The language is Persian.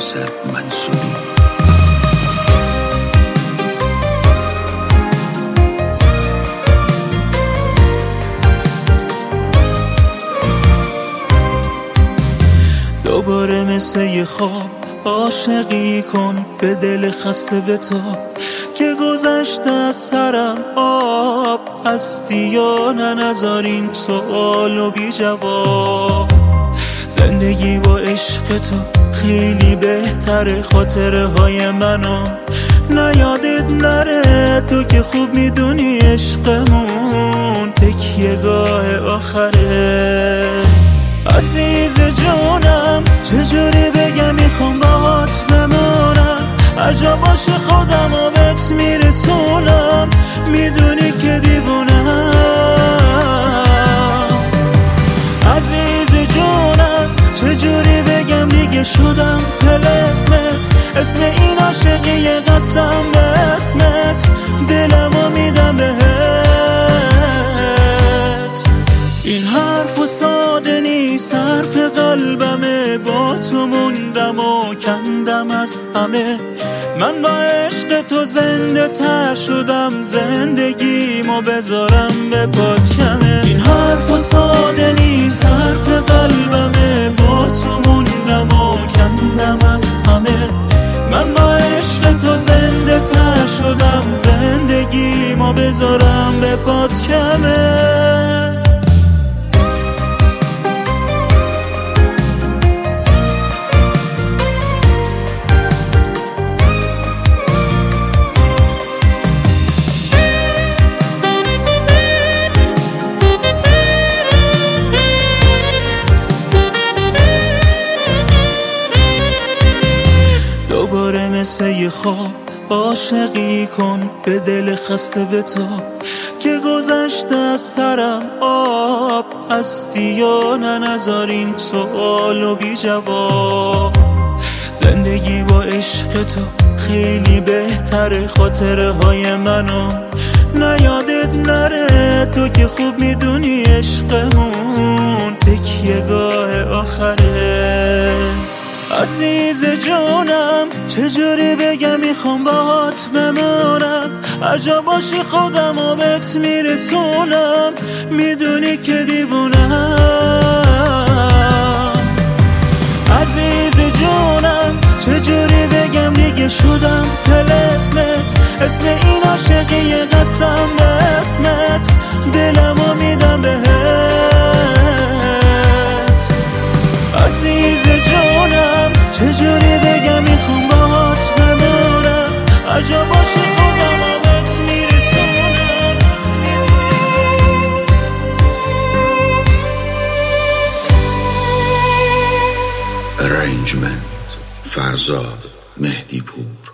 ناصر منصوری. دوباره مثل یه خواب عاشقی کن، به دل خسته بتاب که گذشته از سرم آب. هستی یا نه نذار این سوالو بی جواب. زندگی با عشق تو خیلی بهتره، خاطره های منو نیادت نره. تو که خوب میدونی عشقمون تکیه‌گاه آخره. عزیز جونم چجوری بگم میخوام باهات بمونم، عجب باشه خودم و بهت میرسونم، میدونی که دیوونم. عزیز جونم چجوری بگم دیگه شدم طلسمت، اسم این عاشقی قسم به اسمت، دلمو میدم بهت. این حرف ساده نیست، حرف قلبمه، با تو موندم و کندم از همه. من با عشق تو زنده تر شدم، زندگیمو بذارم به پات کمه. این حرف ساده نیست، حرف قلبمه، با تو موندم و کندم از همه. من با عشق تو زنده تر شدم، زندگیمو بذارم به پات کمه. دوباره مثل یه خواب عاشقی کن، به دل خسته بتاب که گذشته از سرم آب. هستی یا نه نذار این سوالو بی جواب. زندگی با عشق تو خیلی بهتره، خاطره های منو نیادت نره. تو که خوب میدونی عشقمون تکیه‌گاه آخره. عزیز جونم چجوری بگم میخوام باهات بمونم، عجب باشی خودم و بهت میرسونم، میدونی که دیوونم. عزیز جونم چجوری بگم دیگه شدم طلسمت، اسم این عاشقی قسم به اسمت، دلمو میدم بهت. عزیز جونم چجوری بگم میخوام باهات بمونم، عجب باشه خودم و بهت میرسونم. ارنجمنت فرزاد مهدی پور.